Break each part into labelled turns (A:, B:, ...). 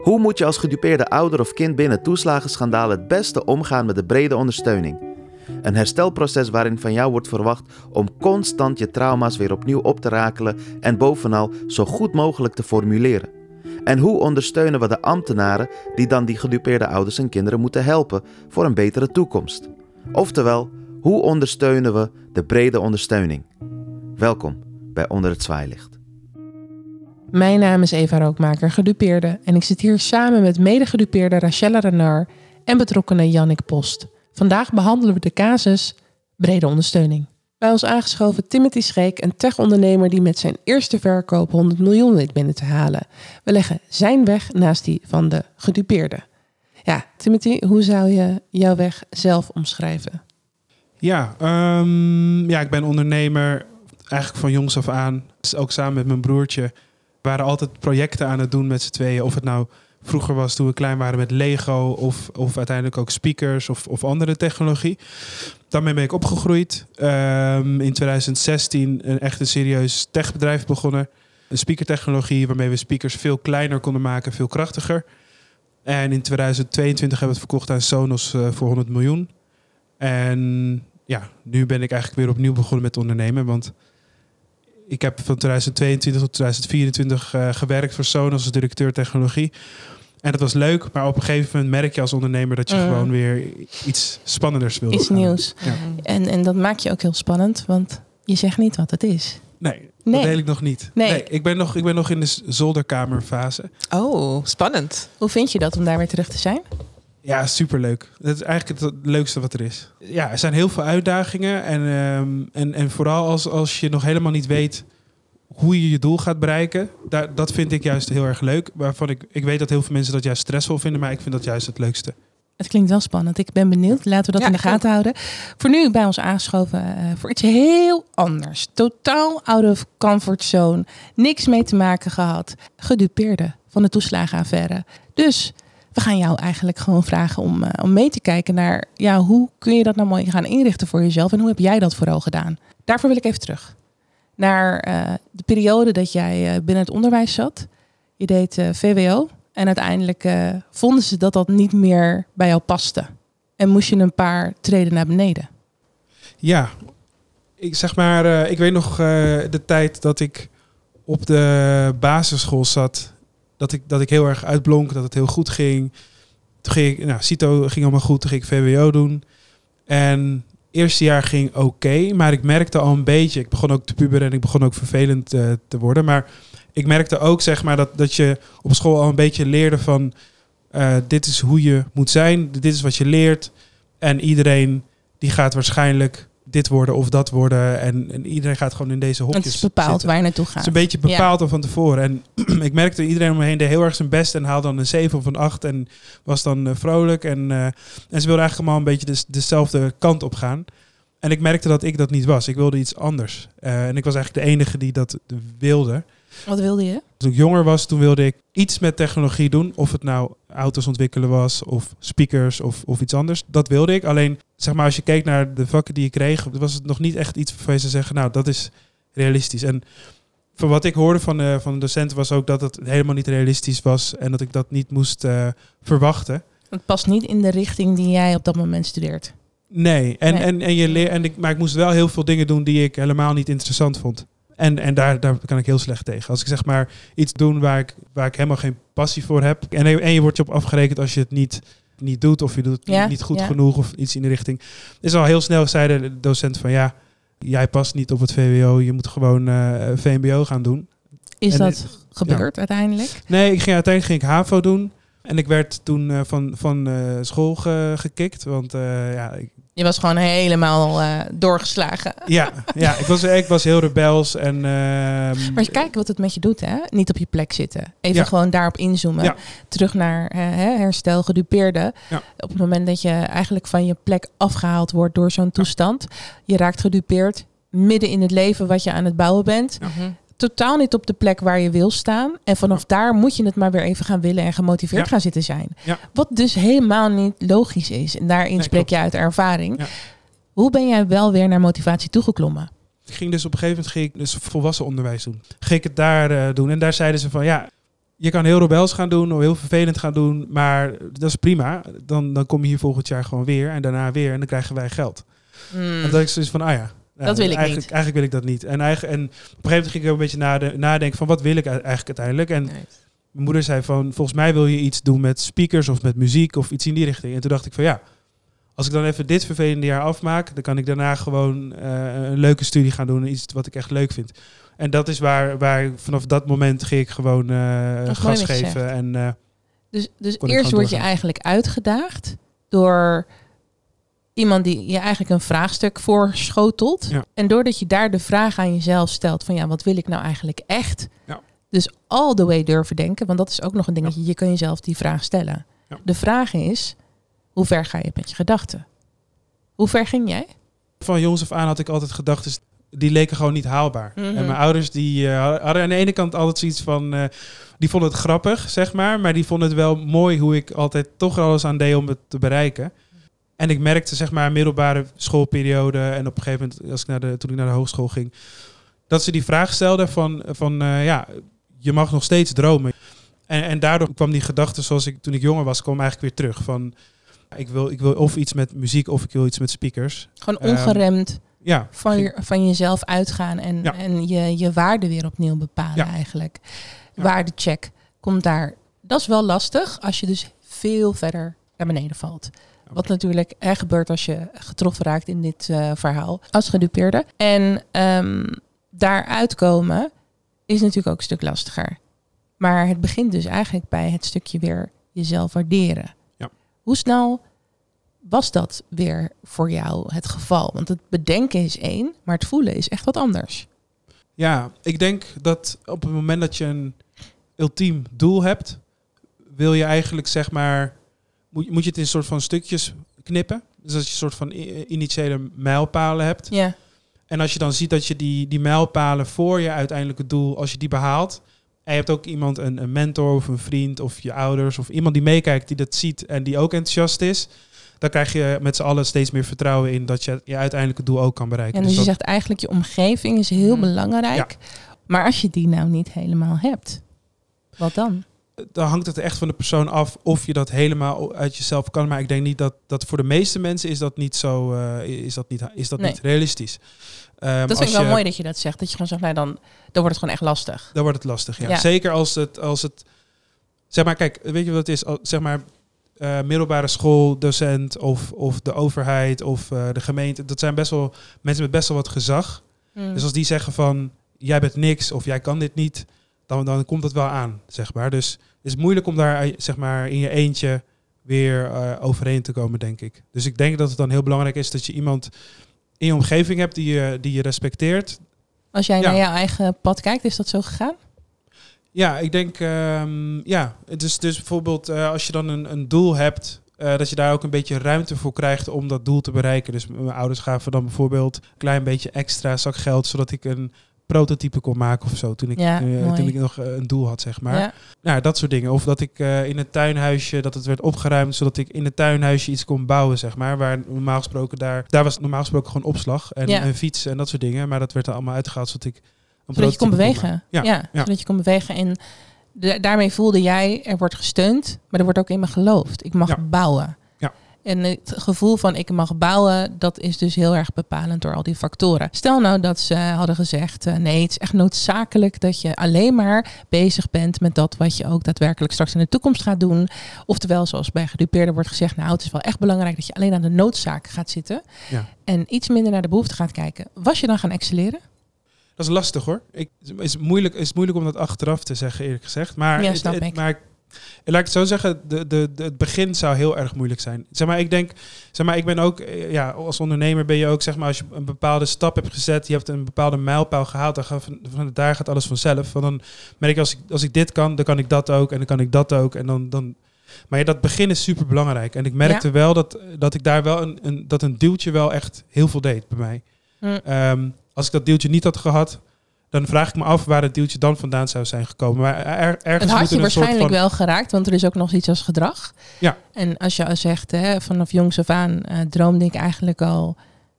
A: Hoe moet je als gedupeerde ouder of kind binnen toeslagenschandaal het beste omgaan met de brede ondersteuning? Een herstelproces waarin van jou wordt verwacht om constant je trauma's weer opnieuw op te rakelen en bovenal zo goed mogelijk te formuleren. En hoe ondersteunen we de ambtenaren die dan die gedupeerde ouders en kinderen moeten helpen voor een betere toekomst? Oftewel, hoe ondersteunen we de brede ondersteuning? Welkom bij Onder het Zwaailicht.
B: Mijn naam is Eva Rookmaker, gedupeerde, en ik zit hier samen met mede-gedupeerde Rachelle Renard en betrokkenen Jannik Post. Vandaag behandelen we de casus brede ondersteuning. Bij ons aangeschoven Timothy Scheek, een tech-ondernemer die met zijn eerste verkoop 100 miljoen weet binnen te halen. We leggen zijn weg naast die van de gedupeerde. Ja, Timothy, hoe zou je jouw weg zelf omschrijven?
C: Ik ben ondernemer eigenlijk van jongs af aan. Dus ook samen met mijn broertje. We waren altijd projecten aan het doen met z'n tweeën. Of het nou vroeger was toen we klein waren met Lego of uiteindelijk ook speakers of andere technologie. Daarmee ben ik opgegroeid. In 2016 een echt een serieus techbedrijf begonnen. Een speakertechnologie waarmee we speakers veel kleiner konden maken, veel krachtiger. En in 2022 hebben we het verkocht aan Sonos voor 100 miljoen. En ja, nu ben ik eigenlijk weer opnieuw begonnen met ondernemen. Want ik heb van 2022 tot 2024 gewerkt voor Sonos als directeur technologie. En dat was leuk, maar op een gegeven moment merk je als ondernemer dat je gewoon weer iets spannenders wil.
B: Iets nieuws. Ja. En dat maakt je ook heel spannend, want je zegt niet wat het is.
C: Nee. Dat deel ik nog niet. Nee, ik ben nog in de zolderkamerfase.
B: Oh, spannend. Hoe vind je dat om daar weer terug te zijn?
C: Ja, superleuk. Dat is eigenlijk het leukste wat er is. Ja, er zijn heel veel uitdagingen. En vooral als je nog helemaal niet weet hoe je je doel gaat bereiken. Dat vind ik juist heel erg leuk. Waarvan ik weet dat heel veel mensen dat juist stressvol vinden. Maar ik vind dat juist het leukste.
B: Het klinkt wel spannend. Ik ben benieuwd. Laten we dat in de gaten houden. Voor nu bij ons aangeschoven voor iets heel anders. Totaal out of comfort zone. Niks mee te maken gehad. Gedupeerde van de toeslagenaffaire. Dus we gaan jou eigenlijk gewoon vragen om mee te kijken naar hoe kun je dat nou mooi gaan inrichten voor jezelf en hoe heb jij dat vooral gedaan? Daarvoor wil ik even terug naar de periode dat jij binnen het onderwijs zat. Je deed VWO en uiteindelijk vonden ze dat niet meer bij jou paste. En moest je een paar treden naar beneden.
C: Ja, ik weet nog de tijd dat ik op de basisschool zat. Dat ik heel erg uitblonk, dat het heel goed ging. Toen ging ik, CITO ging allemaal goed, toen ging ik VWO doen. En eerste jaar ging oké, maar ik merkte al een beetje, ik begon ook te puberen en ik begon ook vervelend te worden. Maar ik merkte ook dat je op school al een beetje leerde van dit is hoe je moet zijn, dit is wat je leert. En iedereen die gaat waarschijnlijk dit worden of dat worden. En iedereen gaat gewoon in deze hokjes
B: zitten. Het is bepaald
C: zitten.
B: waar je naartoe gaat.
C: Het is een beetje bepaald al van tevoren. En ik merkte iedereen om me heen deed heel erg zijn best en haalde dan een 7 of een 8 en was dan vrolijk. En ze wilden eigenlijk allemaal een beetje dezelfde kant op gaan. En ik merkte dat ik dat niet was. Ik wilde iets anders. En ik was eigenlijk de enige die dat wilde.
B: Wat wilde je?
C: Toen ik jonger was, toen wilde ik iets met technologie doen. Of het nou auto's ontwikkelen was, of speakers, of iets anders. Dat wilde ik. Alleen, als je keek naar de vakken die ik kreeg, was het nog niet echt iets waarvan ze zeggen, nou, dat is realistisch. En van wat ik hoorde van de docenten was ook dat het helemaal niet realistisch was. En dat ik dat niet moest verwachten.
B: Het past niet in de richting die jij op dat moment studeert.
C: Nee. Maar ik moest wel heel veel dingen doen die ik helemaal niet interessant vond. En daar kan ik heel slecht tegen. Als ik iets doen waar ik helemaal geen passie voor heb. En je wordt je op afgerekend als je het niet doet. Of je doet het niet goed genoeg. Of iets in de richting. Is al heel snel zei de docent van jij past niet op het VWO. Je moet gewoon VMBO gaan doen.
B: Is dat gebeurd uiteindelijk?
C: Nee, uiteindelijk ging ik HAVO doen. En ik werd toen van school gekikt. Want
B: je was gewoon helemaal doorgeslagen.
C: Ja, ik was heel rebels.
B: Maar kijk wat het met je doet, hè? Niet op je plek zitten. Even gewoon daarop inzoomen. Ja. Terug naar herstel, gedupeerde. Ja. Op het moment dat je eigenlijk van je plek afgehaald wordt door zo'n toestand. Je raakt gedupeerd midden in het leven wat je aan het bouwen bent. Ja. Totaal niet op de plek waar je wil staan. En vanaf daar moet je het maar weer even gaan willen en gemotiveerd gaan zitten zijn. Ja. Wat dus helemaal niet logisch is. En daarin spreek je uit ervaring. Ja. Hoe ben jij wel weer naar motivatie toegeklommen?
C: Ik ging dus op een gegeven moment volwassen onderwijs doen. Ging ik het daar doen. En daar zeiden ze van je kan heel rebels gaan doen of heel vervelend gaan doen, maar dat is prima. Dan kom je hier volgend jaar gewoon weer en daarna weer en dan krijgen wij geld. En dat ik zoiets van,
B: dat wil ik niet.
C: Eigenlijk wil ik dat niet. En op een gegeven moment ging ik ook een beetje nadenken van wat wil ik eigenlijk uiteindelijk. En mijn moeder zei van, volgens mij wil je iets doen met speakers of met muziek of iets in die richting. En toen dacht ik van als ik dan even dit vervelende jaar afmaak, dan kan ik daarna gewoon een leuke studie gaan doen. Iets wat ik echt leuk vind. En dat is waar vanaf dat moment ging ik gewoon gas geven. En,
B: dus eerst word je eigenlijk uitgedaagd door iemand die je eigenlijk een vraagstuk voorschotelt.
C: Ja.
B: En doordat je daar de vraag aan jezelf stelt van wat wil ik nou eigenlijk echt?
C: Ja.
B: Dus all the way durven denken, want dat is ook nog een dingetje. Je kan jezelf die vraag stellen. Ja. De vraag is, hoe ver ga je met je gedachten? Hoe ver ging jij?
C: Van jongs af aan had ik altijd gedachten, die leken gewoon niet haalbaar. Mm-hmm. En mijn ouders die hadden aan de ene kant altijd zoiets van, die vonden het grappig, zeg maar die vonden het wel mooi hoe ik altijd toch er alles aan deed om het te bereiken. En ik merkte, zeg maar, middelbare schoolperiode en op een gegeven moment, toen ik naar de hogeschool ging, dat ze die vraag stelden van je mag nog steeds dromen. En daardoor kwam die gedachte, zoals toen ik jonger was, kwam eigenlijk weer terug. Van, ik wil of iets met muziek of ik wil iets met speakers.
B: Gewoon ongeremd van jezelf uitgaan en je waarde weer opnieuw bepalen eigenlijk. Ja. Waardecheck komt daar. Dat is wel lastig als je dus veel verder naar beneden valt. Wat natuurlijk gebeurt als je getroffen raakt in dit verhaal als gedupeerde. En daaruit komen is natuurlijk ook een stuk lastiger. Maar het begint dus eigenlijk bij het stukje weer jezelf waarderen. Ja. Hoe snel was dat weer voor jou het geval? Want het bedenken is één, maar het voelen is echt wat anders.
C: Ja, ik denk dat op het moment dat je een ultiem doel hebt, wil je eigenlijk, zeg maar, moet je het in een soort van stukjes knippen. Dus als je een soort van initiële mijlpalen hebt.
B: Ja.
C: En als je dan ziet dat je die mijlpalen voor je uiteindelijke doel, als je die behaalt, en je hebt ook iemand, een mentor of een vriend of je ouders of iemand die meekijkt, die dat ziet en die ook enthousiast is, dan krijg je met z'n allen steeds meer vertrouwen in dat je je uiteindelijke doel ook kan bereiken.
B: En dus je zegt eigenlijk je omgeving is heel belangrijk. Ja. Maar als je die nou niet helemaal hebt, wat dan?
C: Dan hangt het echt van de persoon af of je dat helemaal uit jezelf kan. Maar ik denk niet dat voor de meeste mensen is dat niet zo, is dat niet realistisch.
B: Dat vind ik wel mooi dat je dat zegt. Dat je gewoon zegt, dan wordt het gewoon echt lastig.
C: Dan wordt het lastig, ja. Zeker als het zeg maar, kijk, weet je wat het is? Zeg maar, middelbare schooldocent of de overheid of de gemeente. Dat zijn best wel mensen met best wel wat gezag. Dus als die zeggen van, jij bent niks of jij kan dit niet, dan komt dat wel aan, zeg maar. Dus het is moeilijk om daar, zeg maar, in je eentje weer overheen te komen, denk ik. Dus ik denk dat het dan heel belangrijk is dat je iemand in je omgeving hebt die je respecteert.
B: Als jij naar jouw eigen pad kijkt, is dat zo gegaan?
C: Ja, ik denk, Dus bijvoorbeeld als je dan een doel hebt, dat je daar ook een beetje ruimte voor krijgt om dat doel te bereiken. Dus mijn ouders gaven dan bijvoorbeeld een klein beetje extra zakgeld, zodat ik een prototype kon maken of zo. Toen ik nog een doel had, zeg maar. Ja. Nou, dat soort dingen. Of dat ik in het tuinhuisje, dat het werd opgeruimd, zodat ik in het tuinhuisje iets kon bouwen, zeg maar. Waar normaal gesproken daar was normaal gesproken gewoon opslag en een fiets en dat soort dingen. Maar dat werd er allemaal uitgehaald, zodat ik
B: zodat je kon bewegen. Zodat je kon bewegen. En daarmee voelde jij, er wordt gesteund, maar er wordt ook in me geloofd. Ik mag bouwen. Ja. En het gevoel van ik mag bouwen, dat is dus heel erg bepalend door al die factoren. Stel nou dat ze hadden gezegd, nee, het is echt noodzakelijk dat je alleen maar bezig bent met dat wat je ook daadwerkelijk straks in de toekomst gaat doen. Oftewel, zoals bij gedupeerden wordt gezegd, nou, het is wel echt belangrijk dat je alleen aan de noodzaak gaat zitten. Ja. En iets minder naar de behoefte gaat kijken. Was je dan gaan excelleren?
C: Dat is lastig, hoor. Het is moeilijk om dat achteraf te zeggen, eerlijk gezegd. Maar, maar laat ik het zo zeggen, het begin zou heel erg moeilijk zijn. Zeg maar, ik ben ook, als ondernemer ben je ook, zeg maar, als je een bepaalde stap hebt gezet, je hebt een bepaalde mijlpaal gehaald, dan daar gaat alles vanzelf. Want dan merk ik, als ik dit kan, dan kan ik dat ook en dan kan ik dat ook. En dan maar dat begin is super belangrijk. En ik merkte wel dat ik daar wel dat een duwtje wel echt heel veel deed bij mij. Als ik dat deeltje niet had gehad, dan vraag ik me af waar het deeltje dan vandaan zou zijn gekomen. Maar ergens
B: het had je waarschijnlijk wel geraakt, want er is ook nog iets als gedrag.
C: Ja.
B: En als je al zegt, vanaf jongs af aan droomde ik eigenlijk al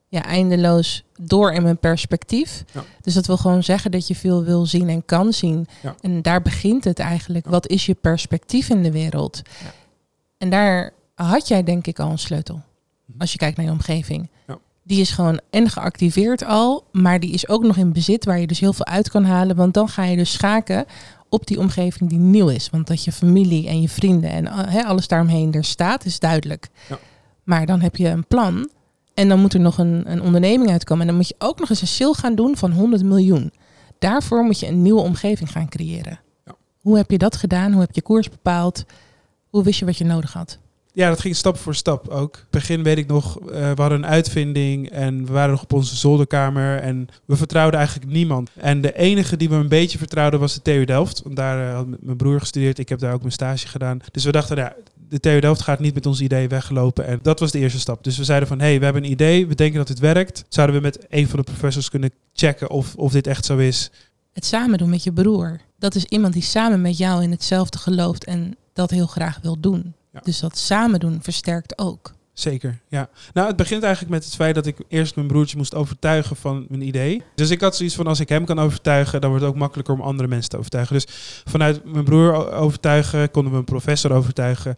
B: eindeloos door in mijn perspectief.
C: Ja.
B: Dus dat wil gewoon zeggen dat je veel wil zien en kan zien.
C: Ja.
B: En daar begint het eigenlijk.
C: Ja.
B: Wat is je perspectief in de wereld?
C: Ja.
B: En daar had jij denk ik al een sleutel. Als je kijkt naar je omgeving.
C: Ja.
B: Die is gewoon en geactiveerd al, maar die is ook nog in bezit waar je dus heel veel uit kan halen. Want dan ga je dus schaken op die omgeving die nieuw is. Want dat je familie en je vrienden en alles daaromheen er staat, is duidelijk.
C: Ja.
B: Maar dan heb je een plan en dan moet er nog een onderneming uitkomen. En dan moet je ook nog eens een sale gaan doen van 100 miljoen. Daarvoor moet je een nieuwe omgeving gaan creëren.
C: Ja.
B: Hoe heb je dat gedaan? Hoe heb je koers bepaald? Hoe wist je wat je nodig had?
C: Ja, dat ging stap voor stap ook. In het begin weet ik nog, we hadden een uitvinding en we waren nog op onze zolderkamer en we vertrouwden eigenlijk niemand. En de enige die we een beetje vertrouwden was de TU Delft. Want daar had mijn broer gestudeerd, ik heb daar ook mijn stage gedaan. Dus we dachten, de TU Delft gaat niet met ons idee weglopen. En dat was de eerste stap. Dus we zeiden van, we hebben een idee, we denken dat dit werkt. Zouden we met een van de professors kunnen checken of dit echt zo is?
B: Het samen doen met je broer. Dat is iemand die samen met jou in hetzelfde gelooft en dat heel graag wil doen. Ja. Dus dat samen doen versterkt ook.
C: Zeker, ja. Nou, het begint eigenlijk met het feit dat ik eerst mijn broertje moest overtuigen van mijn idee. Dus ik had zoiets van, als ik hem kan overtuigen, dan wordt het ook makkelijker om andere mensen te overtuigen. Dus vanuit mijn broer overtuigen, konden we een professor overtuigen.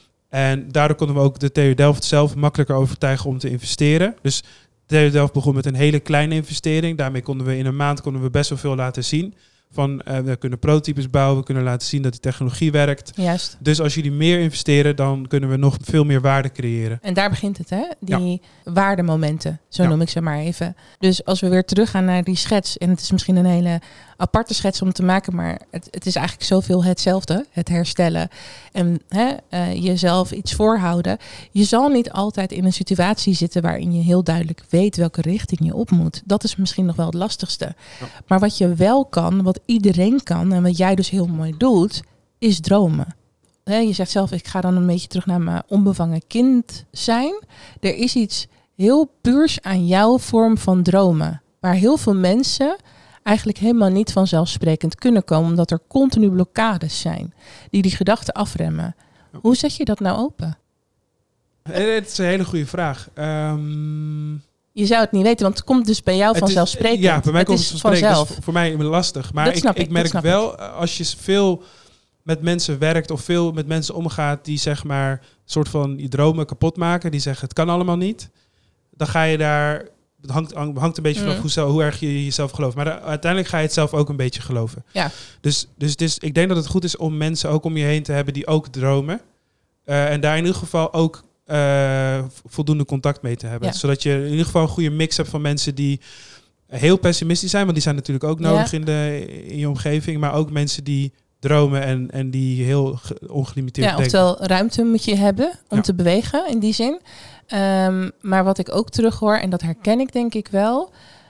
C: En daardoor konden we ook de TU Delft zelf makkelijker overtuigen om te investeren. Dus de TU Delft begon met een hele kleine investering. Daarmee konden we in een maand best wel veel laten zien. We kunnen prototypes bouwen, we kunnen laten zien dat die technologie werkt.
B: Juist.
C: Dus als jullie meer investeren, dan kunnen we nog veel meer waarde creëren.
B: En daar begint het, hè? Die waardemomenten, zo noem ik ze maar even. Dus als we weer teruggaan naar die schets, en het is misschien een hele aparte schets om te maken, maar het is eigenlijk zoveel hetzelfde, het herstellen en jezelf iets voorhouden. Je zal niet altijd in een situatie zitten waarin je heel duidelijk weet welke richting je op moet. Dat is misschien nog wel het lastigste. Ja. Maar wat je wel kan, wat iedereen kan en wat jij dus heel mooi doet, is dromen. Je zegt zelf, ik ga dan een beetje terug naar mijn onbevangen kind zijn. Er is iets heel puurs aan jouw vorm van dromen, waar heel veel mensen eigenlijk helemaal niet vanzelfsprekend kunnen komen, omdat er continu blokkades zijn die gedachten afremmen. Hoe zet je dat nou open?
C: Het is een hele goede vraag.
B: Je zou het niet weten, want het komt dus bij jou vanzelfsprekend.
C: Ja, bij mij komt het vanzelf. Dat is voor mij lastig. Maar ik merk wel, als je veel met mensen werkt of veel met mensen omgaat die zeg maar soort van je dromen kapot maken, die zeggen het kan allemaal niet, dan ga je daar. Het hangt een beetje vanaf hoe erg je jezelf gelooft. Maar uiteindelijk ga je het zelf ook een beetje geloven. Ja. Dus ik denk dat het goed is om mensen ook om je heen te hebben die ook dromen. En daar in ieder geval ook voldoende contact mee te hebben. Ja. Zodat je in ieder geval een goede mix hebt van mensen die heel pessimistisch zijn. Want die zijn natuurlijk ook nodig in je omgeving. Maar ook mensen die dromen en die heel ongelimiteerd denken.
B: Oftewel ruimte moet je hebben om te bewegen in die zin. Maar wat ik ook terug hoor, en dat herken ik denk ik wel,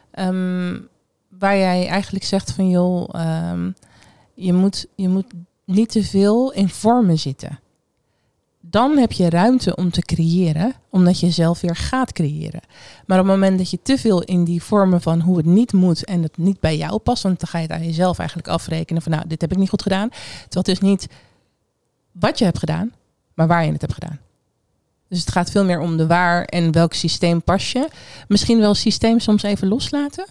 B: waar jij eigenlijk zegt van joh, je moet niet te veel in vormen zitten. Dan heb je ruimte om te creëren, omdat je zelf weer gaat creëren. Maar op het moment dat je te veel in die vormen van hoe het niet moet en het niet bij jou past, want dan ga je het aan jezelf eigenlijk afrekenen van dit heb ik niet goed gedaan. Terwijl het is niet wat je hebt gedaan, maar waar je het hebt gedaan. Dus het gaat veel meer om de waar en welk systeem pas je. Misschien wel het systeem soms even loslaten?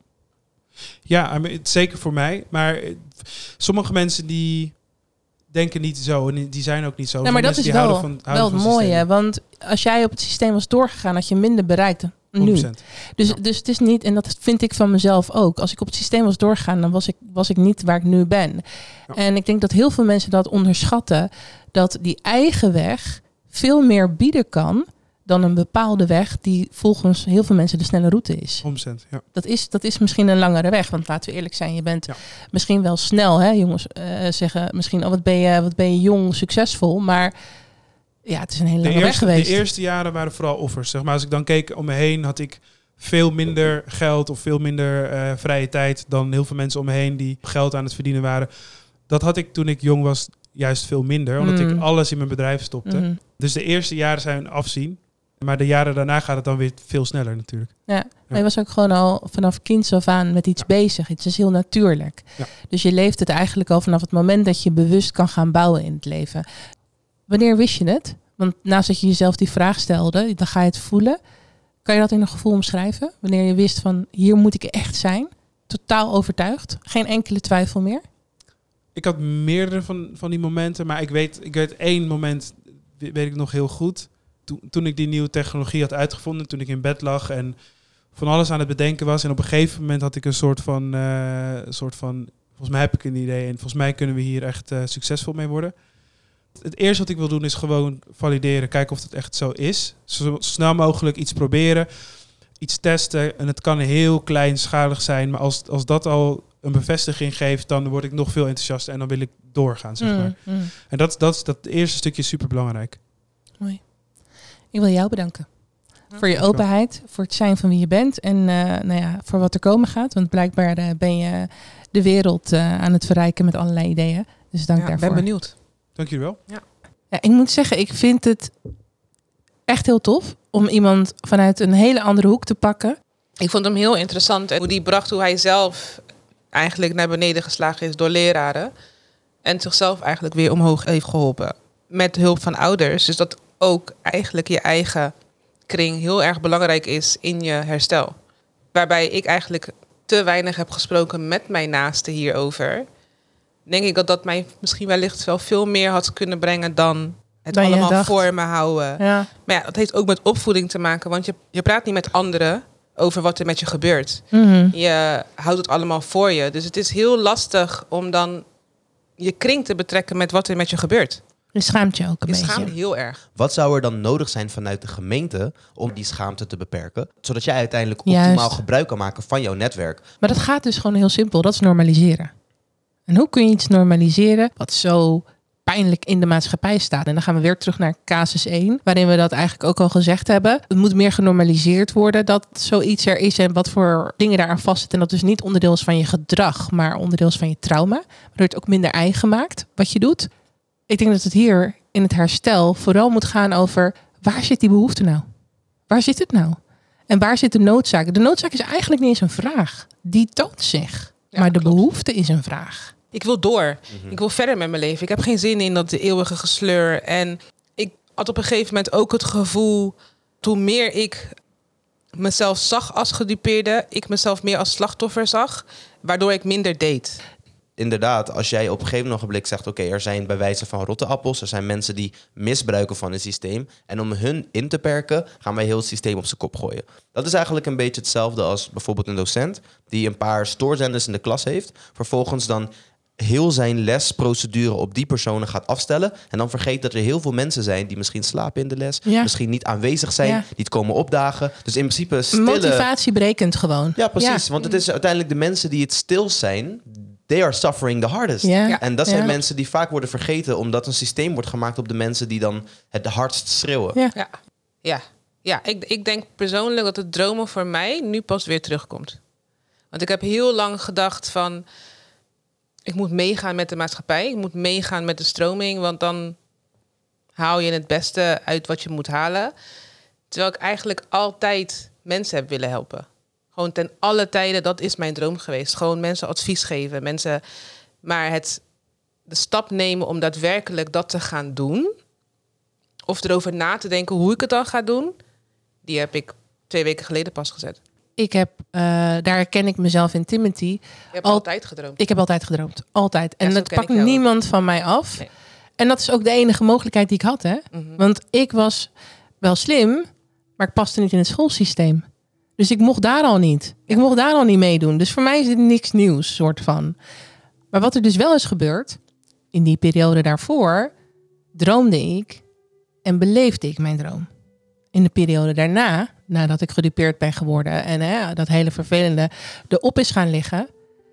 C: Ja, zeker voor mij. Maar sommige mensen die denken niet zo en die zijn ook niet zo.
B: Nee, maar dat is wel het mooie. Want als jij op het systeem was doorgegaan, had je minder bereikt nu. 100%. Dus het is niet, en dat vind ik van mezelf ook. Als ik op het systeem was doorgegaan, dan was ik niet waar ik nu ben. Ja. En ik denk dat heel veel mensen dat onderschatten. Dat die eigen weg veel meer bieden kan dan een bepaalde weg die volgens heel veel mensen de snelle route is.
C: 100%, ja.
B: Dat is misschien een langere weg, want laten we eerlijk zijn, je bent misschien wel snel, hè, jongens zeggen misschien, wat ben je jong, succesvol, maar ja, het is een hele lange weg geweest.
C: De eerste jaren waren vooral offers, zeg maar. Als ik dan keek om me heen, had ik veel minder geld of veel minder vrije tijd dan heel veel mensen om me heen die geld aan het verdienen waren. Dat had ik toen ik jong was juist veel minder, omdat ik alles in mijn bedrijf stopte. Dus de eerste jaren zijn afzien. Maar de jaren daarna gaat het dan weer veel sneller natuurlijk.
B: Ja, maar je was ook gewoon al vanaf kinds af aan met iets bezig. Het is heel natuurlijk. Ja. Dus je leeft het eigenlijk al vanaf het moment dat je bewust kan gaan bouwen in het leven. Wanneer wist je het? Want naast dat je jezelf die vraag stelde, dan ga je het voelen. Kan je dat in een gevoel omschrijven? Wanneer je wist van, hier moet ik echt zijn. Totaal overtuigd. Geen enkele twijfel meer.
C: Ik had meerdere van die momenten, maar ik weet één moment, weet ik nog heel goed. Toen ik die nieuwe technologie had uitgevonden, toen ik in bed lag en van alles aan het bedenken was. En op een gegeven moment had ik een soort van volgens mij heb ik een idee en volgens mij kunnen we hier echt succesvol mee worden. Het eerste wat ik wil doen is gewoon valideren, kijken of het echt zo is. Zo snel mogelijk iets proberen, iets testen. En het kan heel kleinschalig zijn, maar als dat al een bevestiging geeft, dan word ik nog veel enthousiaster en dan wil ik doorgaan, zeg maar. En dat eerste stukje is super belangrijk.
B: Mooi. Ik wil jou bedanken. Voor je openheid, voor het zijn van wie je bent en voor wat er komen gaat. Want blijkbaar ben je de wereld aan het verrijken met allerlei ideeën. Dus dank daarvoor.
D: Ik ben benieuwd.
C: Dank jullie wel.
B: Ja, ik moet zeggen, ik vind het echt heel tof om iemand vanuit een hele andere hoek te pakken.
D: Ik vond hem heel interessant. En hoe die bracht hoe hij zelf eigenlijk naar beneden geslagen is door leraren. En zichzelf eigenlijk weer omhoog heeft geholpen. Met hulp van ouders. Dus dat ook eigenlijk je eigen kring heel erg belangrijk is in je herstel. Waarbij ik eigenlijk te weinig heb gesproken met mijn naasten hierover. Denk ik dat mij misschien wellicht wel veel meer had kunnen brengen dan het
B: Dan je
D: allemaal
B: dacht.
D: voor me houden.
B: Ja.
D: Maar ja, dat heeft ook met opvoeding te maken. Want je praat niet met anderen over wat er met je gebeurt. Je houdt het allemaal voor je. Dus het is heel lastig om dan je kring te betrekken met wat er met je gebeurt.
B: Je schaamt je ook een
D: Je
B: beetje.
D: schaamt heel erg.
E: Wat zou er dan nodig zijn vanuit de gemeente om die schaamte te beperken? Zodat jij uiteindelijk optimaal
B: Juist.
E: gebruik kan maken van jouw netwerk.
B: Maar dat gaat dus gewoon heel simpel. Dat is normaliseren. En hoe kun je iets normaliseren wat zo pijnlijk in de maatschappij staat? En dan gaan we weer terug naar casus 1, waarin we dat eigenlijk ook al gezegd hebben. Het moet meer genormaliseerd worden dat zoiets er is en wat voor dingen daaraan vastzitten. En dat dus niet onderdeel is van je gedrag, maar onderdeel is van je trauma. Waardoor het ook minder eigen maakt wat je doet. Ik denk dat het hier in het herstel vooral moet gaan over waar zit die behoefte nou? Waar zit het nou? En waar zit de noodzaak? De noodzaak is eigenlijk niet eens een vraag. Die toont zich.
D: Ja,
B: maar de
D: klopt.
B: behoefte is een vraag.
D: Ik wil door. Ik wil verder met mijn leven. Ik heb geen zin in dat de eeuwige gesleur. En ik had op een gegeven moment ook het gevoel, hoe meer ik mezelf zag als gedupeerde, ik mezelf meer als slachtoffer zag, waardoor ik minder deed.
E: Inderdaad, als jij op een gegeven ogenblik zegt, oké, er zijn bij wijze van rotte appels, er zijn mensen die misbruiken van het systeem. En om hun in te perken, gaan wij heel het systeem op zijn kop gooien. Dat is eigenlijk een beetje hetzelfde als bijvoorbeeld een docent die een paar stoorzenders in de klas heeft. Vervolgens dan heel zijn lesprocedure op die personen gaat afstellen. En dan vergeet dat er heel veel mensen zijn die misschien slapen in de les.
B: Ja.
E: Misschien niet aanwezig zijn,
B: Ja.
E: niet komen opdagen. Dus in principe stille...
B: Motivatie berekent gewoon.
E: Ja, precies.
B: Ja.
E: Want het is uiteindelijk de mensen die het stil zijn, they are suffering the hardest.
B: Ja.
E: En dat zijn
B: Ja.
E: mensen die vaak worden vergeten, omdat een systeem wordt gemaakt op de mensen die dan het hardst schreeuwen.
B: Ja.
D: Ja, ik denk persoonlijk dat het dromen voor mij nu pas weer terugkomt. Want ik heb heel lang gedacht van, ik moet meegaan met de maatschappij. Ik moet meegaan met de stroming, want dan haal je het beste uit wat je moet halen. Terwijl ik eigenlijk altijd mensen heb willen helpen. Gewoon ten alle tijden, dat is mijn droom geweest. Gewoon mensen advies geven. Maar de stap nemen om daadwerkelijk dat te gaan doen, of erover na te denken hoe ik het dan ga doen, die heb ik 2 weken geleden pas gezet.
B: Ik heb, daar herken ik mezelf in Timothy.
D: Je hebt
B: Al-
D: altijd gedroomd.
B: Ik heb altijd gedroomd. Altijd.
D: Ja,
B: En
D: zo
B: dat
D: ken
B: pakt
D: ik jou
B: niemand van mij af.
D: Nee.
B: En dat is ook de enige mogelijkheid die ik had. Hè?
D: Mhm.
B: Want ik was wel slim, maar ik paste niet in het schoolsysteem. Dus ik mocht daar al niet. Ik mocht daar al niet meedoen. Dus voor mij is dit niks nieuws, soort van. Maar wat er dus wel is gebeurd, in die periode daarvoor, droomde ik en beleefde ik mijn droom. In de periode daarna, nadat ik gedupeerd ben geworden en dat hele vervelende erop is gaan liggen,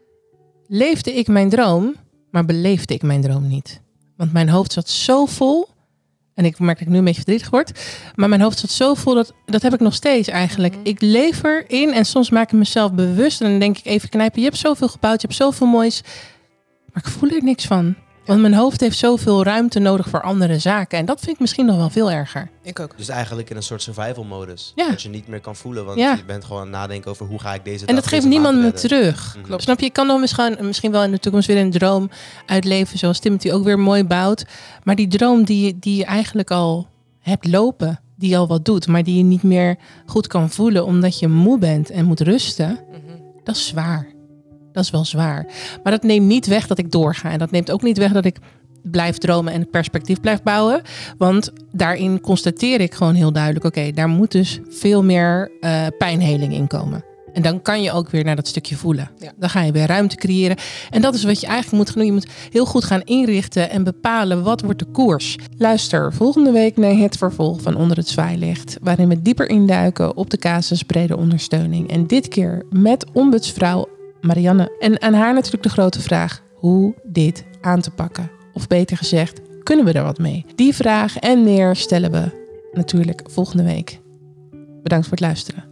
B: leefde ik mijn droom, maar beleefde ik mijn droom niet. Want mijn hoofd zat zo vol. En ik merk dat ik nu een beetje verdrietig word. Maar mijn hoofd zat zo vol, dat heb ik nog steeds eigenlijk. Ik leef erin en soms maak ik mezelf bewust. En dan denk ik even knijpen, je hebt zoveel gebouwd, je hebt zoveel moois. Maar ik voel er niks van. Want mijn hoofd heeft zoveel ruimte nodig voor andere zaken. En dat vind ik misschien nog wel veel erger.
D: Ik ook.
E: Dus eigenlijk in een soort survival modus.
B: Ja.
E: Dat je niet meer kan voelen, want
B: Ja.
E: je bent gewoon aan het nadenken over hoe ga ik deze
B: En
E: dag,
B: dat geeft
E: deze
B: niemand
E: maand
B: me
E: redden.
B: terug.
E: Mhm.
D: Klopt.
B: Snap je? Ik kan dan misschien wel in de toekomst weer een droom uitleven, zoals Timothy ook weer mooi bouwt. Maar die droom die je eigenlijk al hebt lopen, die al wat doet, maar die je niet meer goed kan voelen omdat je moe bent en moet rusten, dat is zwaar. Dat is wel zwaar. Maar dat neemt niet weg dat ik doorga. En dat neemt ook niet weg dat ik blijf dromen en perspectief blijf bouwen. Want daarin constateer ik gewoon heel duidelijk, oké, daar moet dus veel meer pijnheling in komen. En dan kan je ook weer naar dat stukje voelen.
D: Ja.
B: Dan ga je weer ruimte creëren. En dat is wat je eigenlijk moet gaan doen. Je moet heel goed gaan inrichten en bepalen wat wordt de koers. Luister volgende week naar het vervolg van Onder het Zwaailicht, waarin we dieper induiken op de casus brede ondersteuning. En dit keer met ombudsvrouw Marianne. En aan haar natuurlijk de grote vraag hoe dit aan te pakken. Of beter gezegd, kunnen we er wat mee? Die vraag en meer stellen we natuurlijk volgende week. Bedankt voor het luisteren.